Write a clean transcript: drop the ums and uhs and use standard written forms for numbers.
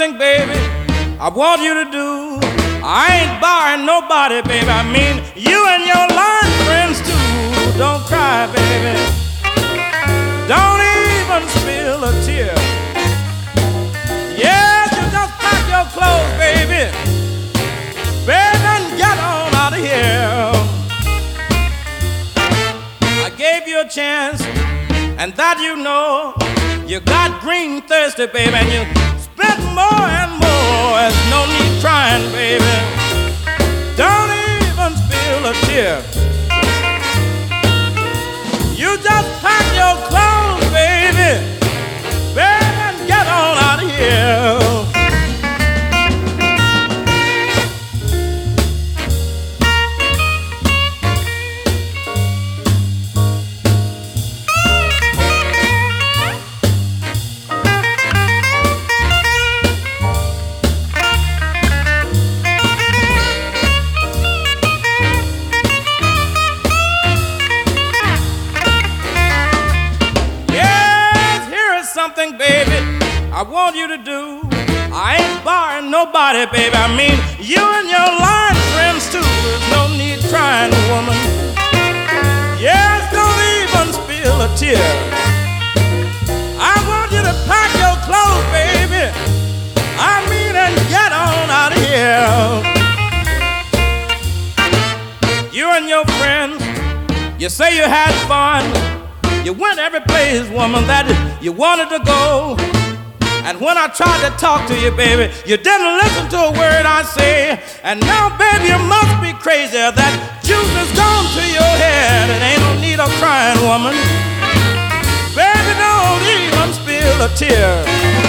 something, baby, I want you to do. I ain't barring nobody, baby. I mean, you and your line friends too. Don't cry, baby. Don't even spill a tear. Yes, you just pack your clothes, baby. Baby, and get on out of here. I gave you a chance, and that you know. You got green thirsty, baby, and you spent more and more. There's no need crying, baby. Don't even spill a tear. You just pack your clothes, baby. Baby, and get on out of here. Something, baby, I want you to do. I ain't barring nobody, baby. I mean, you and your line friends too. There's no need crying, woman. Yes, don't even spill a tear. I want you to pack your clothes, baby. I mean, and get on out of here. You and your friends, you say you had fun. You went every place, woman, that you wanted to go. And when I tried to talk to you, baby, you didn't listen to a word I say. And now, baby, you must be crazy. That juice is gone to your head. It ain't no need of crying, woman. Baby, don't even spill a tear.